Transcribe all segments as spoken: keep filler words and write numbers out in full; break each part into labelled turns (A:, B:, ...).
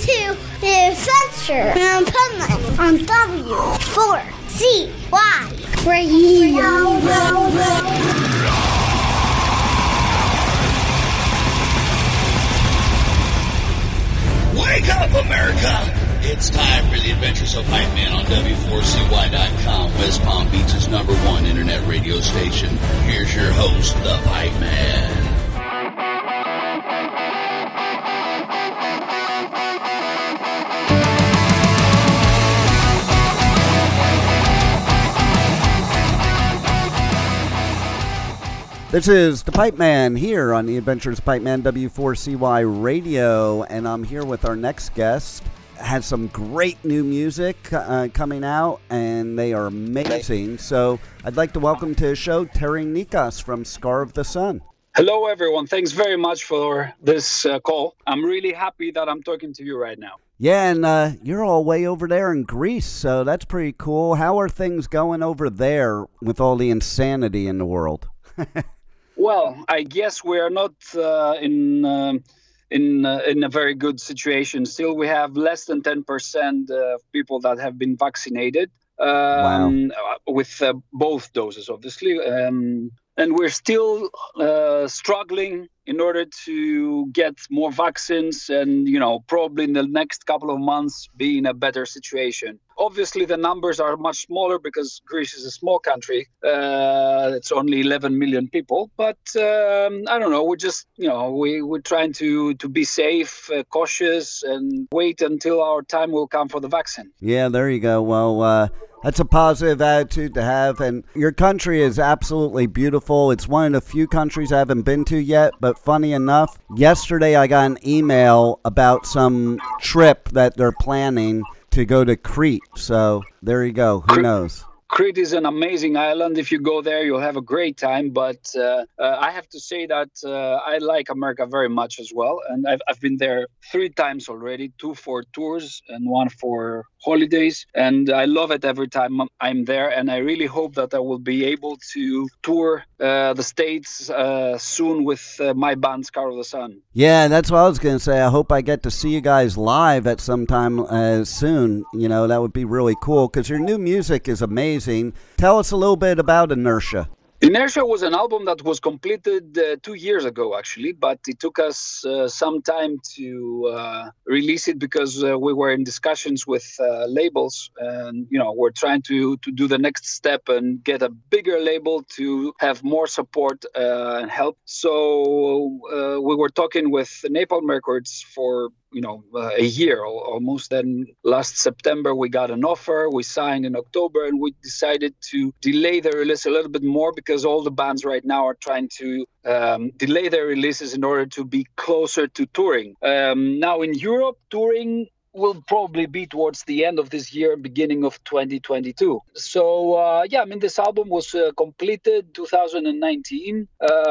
A: to the adventure in Puntland on W four C Y Radio.
B: Wake up, America! It's time for the Adventures of Hype Man on W four C Y dot com, West Palm Beach's number one internet radio station. Here's your host, the Hype Man.
C: This is the Pipe Man here on the Adventures of Pipe Man W four C Y Radio, and I'm here with our next guest. Has some great new music uh, coming out, and they are amazing. So I'd like to welcome to the show Terry Nikas from Scar of the Sun.
D: Hello, everyone. Thanks very much for this uh, call. I'm really happy that I'm talking to you right now.
C: Yeah, and uh, you're all way over there in Greece, so that's pretty cool. How are things going over there with all the insanity in the world?
D: Well, I guess we are not uh, in uh, in uh, in a very good situation. Still, we have less than ten percent of people that have been vaccinated um, wow. with uh, both doses, obviously. Um, and we're still uh, struggling in order to get more vaccines and, you know, probably in the next couple of months be in a better situation. Obviously, the numbers are much smaller because Greece is a small country. Uh, it's only eleven million people. But um, I don't know. We're just, you know, we, we're trying to, to be safe, uh, cautious, and wait until our time will come for the vaccine.
C: Yeah, there you go. Well, uh, that's a positive attitude to have. And your country is absolutely beautiful. It's one of the few countries I haven't been to yet. But funny enough, yesterday I got an email about some trip that they're planning to go to Crete. So there you go. Who knows?
D: Crete is an amazing island. If you go there, you'll have a great time. But uh, uh, I have to say that uh, I like America very much as well. And I've, I've been there three times already, two for tours and one for holidays. And I love it every time I'm there. And I really hope that I will be able to tour uh, the States uh, soon with uh, my band, Scar of the Sun.
C: Yeah, that's what I was going to say. I hope I get to see you guys live at some time uh, soon. You know, that would be really cool because your new music is amazing. Tell us a little bit about Inertia.
D: Inertia was an album that was completed uh, two years ago, actually, but it took us uh, some time to uh, release it because uh, we were in discussions with uh, labels, and you know we're trying to to do the next step and get a bigger label to have more support uh, and help. So uh, we were talking with Napalm Records for you know, uh, a year almost. Then last September, we got an offer. We signed in October, and we decided to delay the release a little bit more because all the bands right now are trying to um, delay their releases in order to be closer to touring. Um, now in Europe, touring will probably be towards the end of this year, beginning of twenty twenty-two. So, uh, yeah, I mean, this album was uh, completed two thousand nineteen.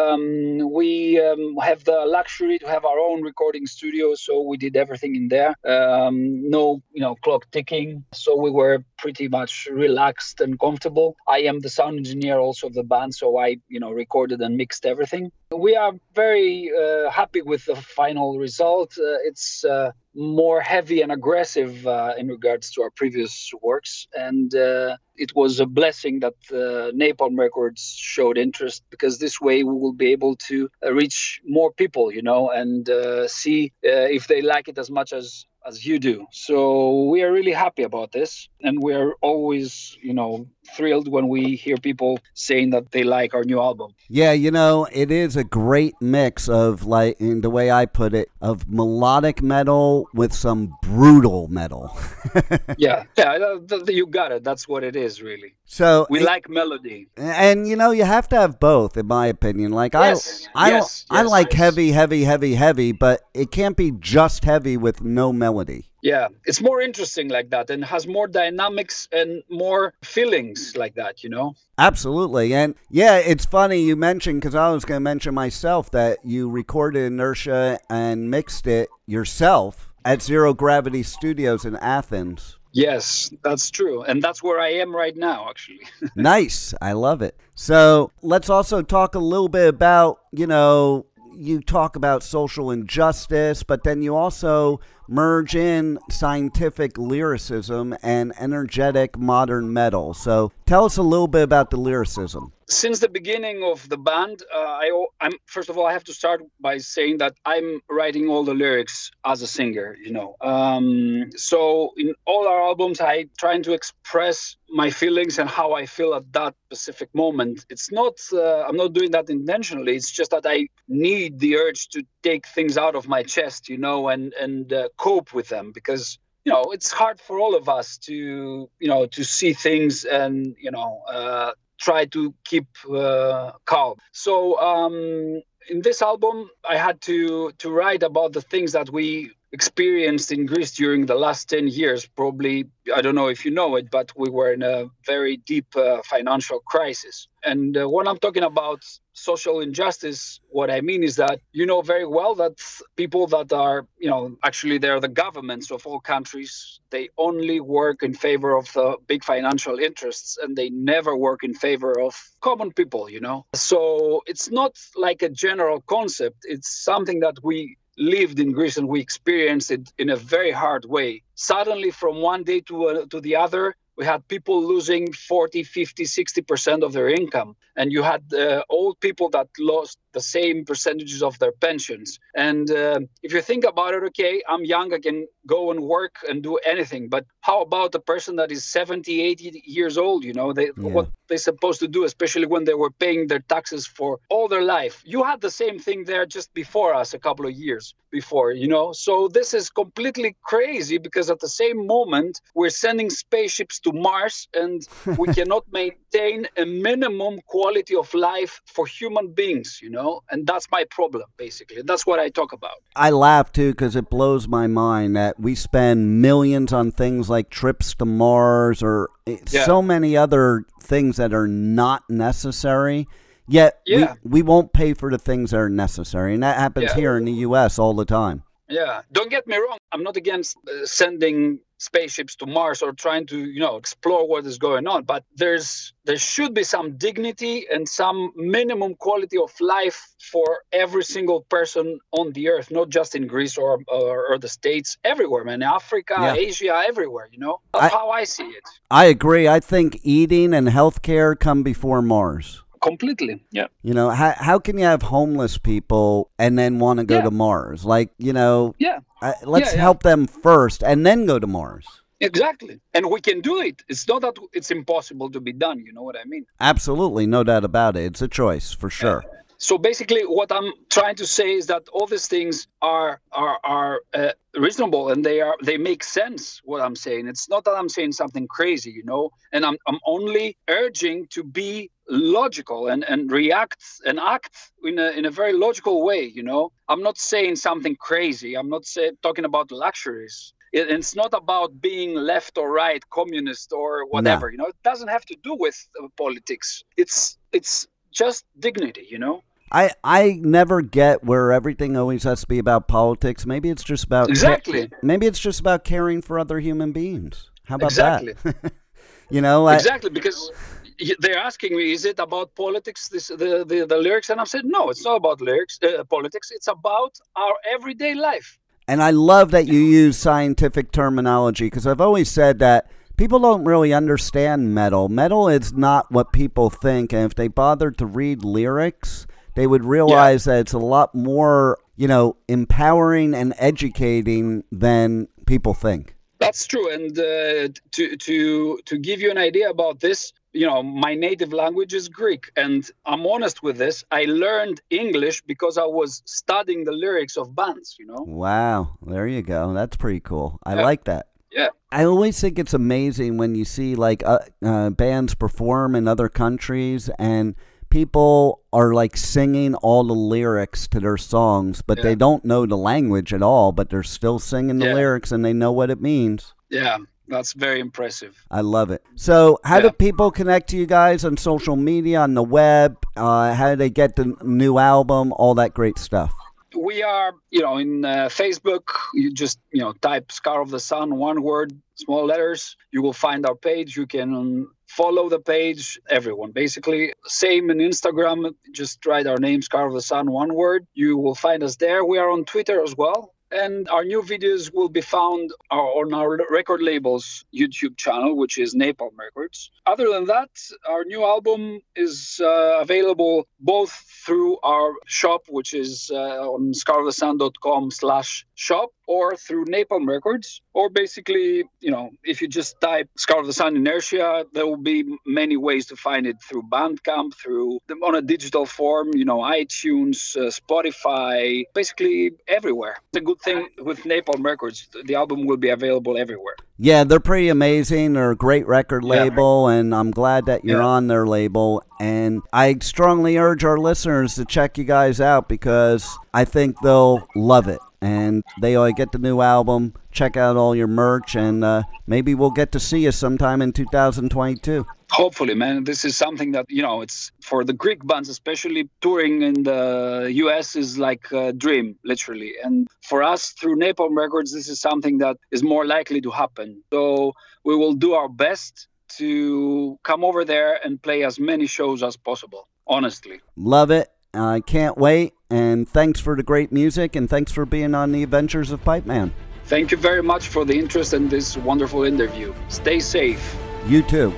D: Um, we um, have the luxury to have our own recording studio, so we did everything in there. Um, no, you know, clock ticking. So we were pretty much relaxed and comfortable. I am the sound engineer also of the band, so I, you know, recorded and mixed everything. We are very uh, happy with the final result. Uh, it's uh, more heavy and aggressive uh, in regards to our previous works. And uh, it was a blessing that uh, Napalm Records showed interest, because this way we will be able to uh, reach more people, you know, and uh, see uh, if they like it as much as as you do. So we are really happy about this, and we are always, you know, thrilled when we hear people saying that they like our new album.
C: Yeah, you know, it is a great mix of, like, in the way I put it, of melodic metal with some brutal metal.
D: yeah, yeah, you got it. That's what it is, really.
C: So
D: we
C: it,
D: like melody,
C: and you know, you have to have both, in my opinion. Like
D: yes,
C: I, I,
D: yes,
C: I
D: yes,
C: like
D: yes.
C: heavy, heavy, heavy, heavy, but it can't be just heavy with no melody.
D: Yeah, it's more interesting like that, and has more dynamics and more feelings like that, you know?
C: Absolutely. And yeah, it's funny you mentioned, because I was going to mention myself, that you recorded Inertia and mixed it yourself at Zero Gravity Studios in Athens.
D: Yes, that's true. And that's where I am right now, actually.
C: Nice. I love it. So let's also talk a little bit about, you know, you talk about social injustice, but then you also merge in scientific lyricism and energetic modern metal. So tell us a little bit about the lyricism.
D: Since the beginning of the band, uh, I, I'm first of all, I have to start by saying that I'm writing all the lyrics as a singer, you know. Um, so in all our albums, I trying to express my feelings and how I feel at that specific moment. It's not, uh, I'm not doing that intentionally. It's just that I need the urge to take things out of my chest, you know, and, and uh, cope with them, because you know, it's hard for all of us to, you know, to see things and, you know, uh, try to keep uh, calm. So um, in this album, I had to to write about the things that we experienced in Greece during the last ten years. Probably, I don't know if you know it, but we were in a very deep uh, financial crisis. And uh, when I'm talking about social injustice, what I mean is that you know very well that people that are, you know, actually they're the governments of all countries, they only work in favor of the big financial interests and they never work in favor of common people, you know. So it's not like a general concept. It's something that we lived in Greece and we experienced it in a very hard way. Suddenly, from one day to uh, to the other, we had people losing forty, fifty, sixty percent of their income. And you had uh, old people that lost the same percentages of their pensions. And uh, if you think about it, okay, I'm young, I can go and work and do anything. But how about a person that is seventy, eighty years old? You know, they,
C: Yeah.
D: what they're supposed to do, especially when they were paying their taxes for all their life. You had the same thing there just before us, a couple of years before, you know. So this is completely crazy because at the same moment, we're sending spaceships to Mars and we cannot maintain a minimum quality of life for human beings, you know. And that's my problem, basically. That's what I talk about.
C: I laugh too because it blows my mind that we spend millions on things like trips to Mars or
D: Yeah.
C: so many other things that are not necessary. Yet
D: Yeah.
C: we, we won't pay for the things that are necessary. And that happens
D: Yeah.
C: here in the U S all the time.
D: Yeah, don't get me wrong. I'm not against uh, sending spaceships to Mars or trying to, you know, explore what is going on. But there's there should be some dignity and some minimum quality of life for every single person on the earth, not just in Greece or or, or the States, everywhere, man. Africa,
C: Yeah.
D: Asia, everywhere. You know, that's
C: I-
D: how I see it.
C: I agree. I think eating and healthcare come before Mars.
D: Completely. Yeah.
C: You know, how, how can you have homeless people and then want to go
D: Yeah.
C: to Mars? Like, you know,
D: Yeah.
C: I, let's
D: Yeah, yeah.
C: help them first and then go to Mars.
D: Exactly. And we can do it. It's not that it's impossible to be done. You know what I mean?
C: Absolutely. No doubt about it. It's a choice for sure.
D: So basically, what I'm trying to say is that all these things are are are uh, reasonable and they are they make sense. What I'm saying, it's not that I'm saying something crazy, you know. And I'm I'm only urging to be logical and, and react and act in a in a very logical way, you know. I'm not saying something crazy. I'm not say, talking about luxuries. It, it's not about being left or right, communist or whatever.
C: No.
D: You know, it doesn't have to do with uh, politics. It's it's just dignity, you know.
C: I, I never get where everything always has to be about politics. Maybe it's just about
D: Exactly.
C: maybe it's just about caring for other human beings. How about
D: Exactly.
C: that? you know, I,
D: Exactly, because y- they're asking me, is it about politics, this, the, the, the lyrics? And I've said, no, it's not about lyrics, uh, politics. It's about our everyday life.
C: and I love that you use scientific terminology because I've always said that people don't really understand metal. Metal is not what people think, and if they bothered to read lyrics, they would realize that it's a lot more, you know, empowering and educating than people think.
D: That's true. And uh, to to to give you an idea about this, you know, my native language is Greek. And I'm honest with this. I learned English because I was studying the lyrics of bands, you know.
C: Wow, there you go. That's pretty cool. I
D: Yeah.
C: like that.
D: Yeah.
C: I always think it's amazing when you see like uh, uh, bands perform in other countries and people are like singing all the lyrics to their songs, but
D: Yeah.
C: they don't know the language at all, but they're still singing the
D: Yeah.
C: lyrics and they know what it means.
D: Yeah. That's very impressive.
C: I love it. So how do
D: Yeah.
C: people connect to you guys on social media, on the web? Uh, how do they get the new album, all that great stuff?
D: We are, you know, in uh, Facebook, you just, you know, type Scar of the Sun, one word, small letters. You will find our page. You can follow the page, everyone. Basically, same in Instagram. Just write our name, Scar of the Sun, one word. You will find us there. We are on Twitter as well. And our new videos will be found on our record label's YouTube channel, which is Napalm Records. Other than that, our new album is uh, available both through our shop, which is uh, on scar of the sun dot com slash shop, or through Napalm Records. Or basically, you know, if you just type Scar of the Sun Inertia, there will be many ways to find it through Bandcamp, through on a digital form, you know, iTunes, uh, Spotify, basically everywhere. The good thing with Napalm Records, the album will be available everywhere.
C: Yeah, they're pretty amazing. They're a great record label, yeah. And I'm glad that you're yeah. on their label. And I strongly urge our listeners to check you guys out because I think they'll love it. And they ought to get the new album, check out all your merch, and uh, maybe we'll get to see you sometime in two thousand twenty-two.
D: Hopefully, man. This is something that, you know, it's for the Greek bands, especially touring in the U S is like a dream, literally. And for us, through Napalm Records, this is something that is more likely to happen. So we will do our best to come over there and play as many shows as possible, honestly.
C: Love it. I can't wait. And thanks for the great music, and thanks for being on the Adventures of Pipe Man.
D: Thank you very much for the interest in this wonderful interview. Stay safe.
C: You too.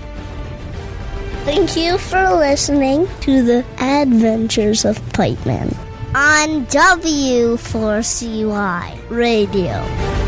A: Thank you for listening to the Adventures of Pipe Man on W four C Y Radio.